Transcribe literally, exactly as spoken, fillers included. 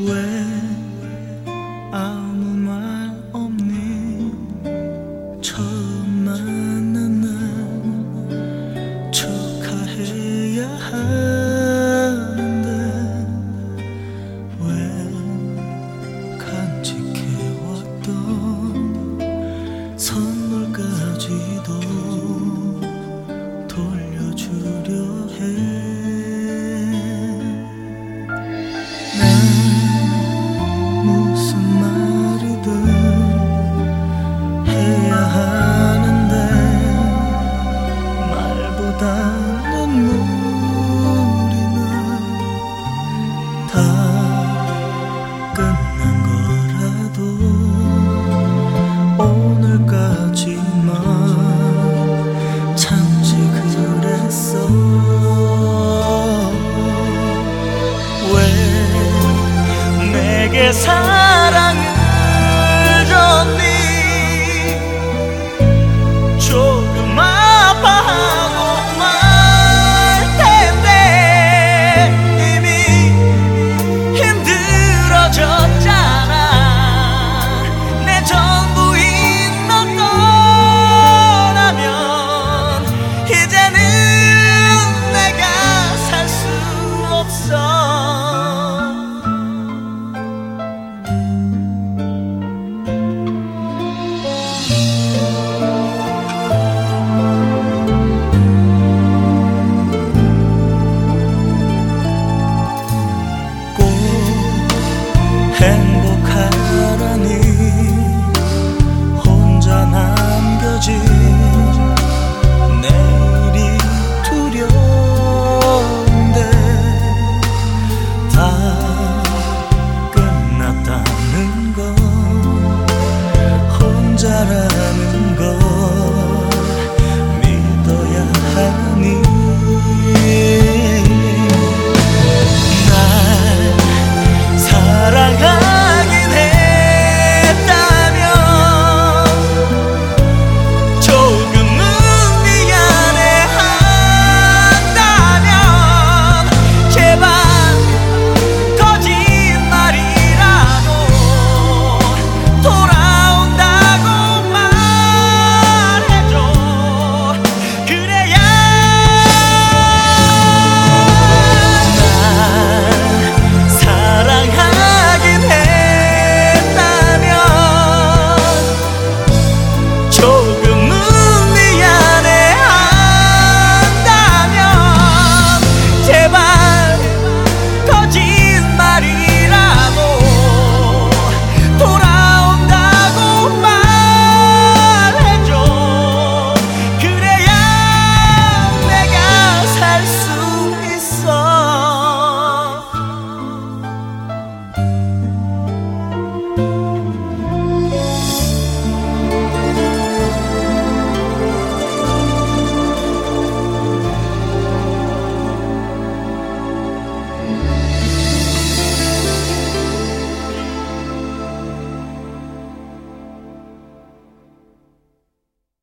왜 아무 말 없니? 처음 만난 날 축하해야 하는데 왜 간직해왔던 선물까지도 돌려주려 해. 난 무슨 말이든 해야 하는데 말보다 눈물이 나. 다 끝난 거라도 오늘까지만 참지 그랬어. 왜 내게 사랑을 줬니? 조금 아파하고 말 텐데 이미 힘들어졌잖아. 내 전부인 너 떠나면 이제는 내가 살 수 없어. 꼭 행복하라니 혼자 남겨진